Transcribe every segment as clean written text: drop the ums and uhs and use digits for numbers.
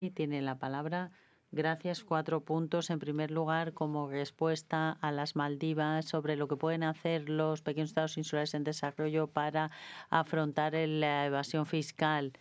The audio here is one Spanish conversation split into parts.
Tiene la palabra. Gracias. 4 puntos. En primer lugar, como respuesta a las Maldivas sobre lo que pueden hacer los pequeños estados insulares en desarrollo para afrontar la evasión fiscal.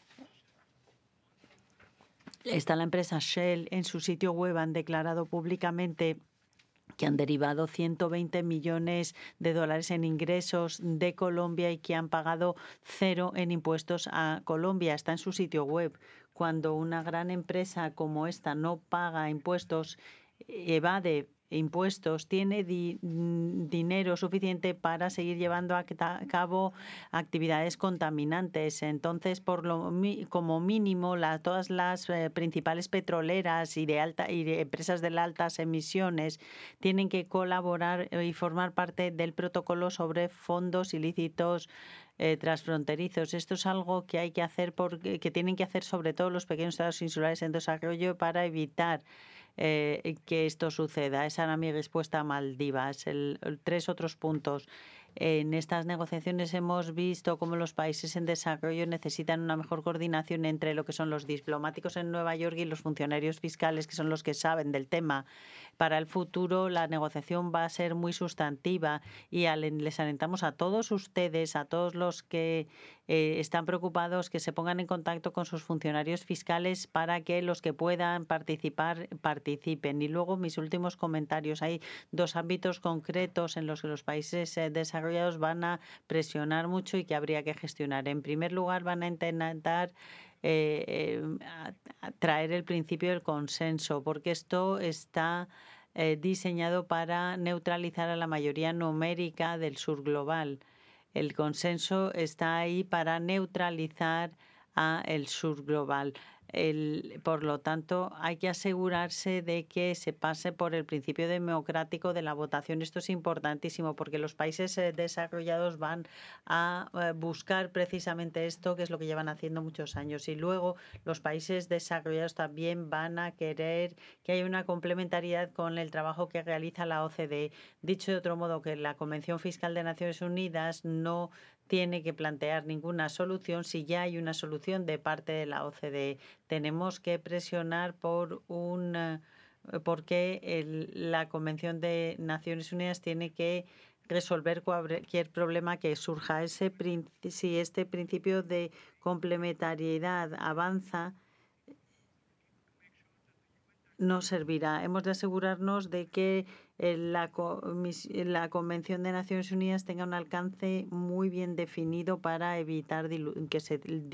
Está la empresa Shell. En su sitio web han declarado públicamente que han derivado $120 millones en ingresos de Colombia y que han pagado 0 en impuestos a Colombia. Está en su sitio web. Cuando una gran empresa como esta no paga impuestos, evade impuestos, tiene dinero suficiente para seguir llevando a cabo actividades contaminantes. Entonces, como mínimo, todas las principales petroleras y de empresas de altas emisiones tienen que colaborar y formar parte del protocolo sobre fondos ilícitos transfronterizos. Esto es algo que hay que hacer que tienen que hacer sobre todo los pequeños estados insulares en desarrollo para evitar que esto suceda. Esa era mi respuesta a Maldivas. 3 otros puntos. En estas negociaciones hemos visto cómo los países en desarrollo necesitan una mejor coordinación entre lo que son los diplomáticos en Nueva York y los funcionarios fiscales, que son los que saben del tema. Para el futuro, la negociación va a ser muy sustantiva y les alentamos a todos ustedes, a todos los que están preocupados, que se pongan en contacto con sus funcionarios fiscales para que los que puedan participar participen. Y luego mis últimos comentarios. Hay 2 ámbitos concretos en los que los países desarrollados van a presionar mucho y que habría que gestionar. En primer lugar, van a intentar traer el principio del consenso, porque esto está diseñado para neutralizar a la mayoría numérica del sur global. El consenso está ahí para neutralizar a el sur global. Por lo tanto, hay que asegurarse de que se pase por el principio democrático de la votación. Esto es importantísimo porque los países desarrollados van a buscar precisamente esto, que es lo que llevan haciendo muchos años. Y luego los países desarrollados también van a querer que haya una complementariedad con el trabajo que realiza la OCDE. Dicho de otro modo, que la Convención Fiscal de Naciones Unidas no tiene que plantear ninguna solución si ya hay una solución de parte de la OCDE. Tenemos que presionar porque la Convención de Naciones Unidas tiene que resolver cualquier problema que surja. Si este principio de complementariedad avanza, no servirá. Hemos de asegurarnos de que la Convención de Naciones Unidas tenga un alcance muy bien definido para evitar que se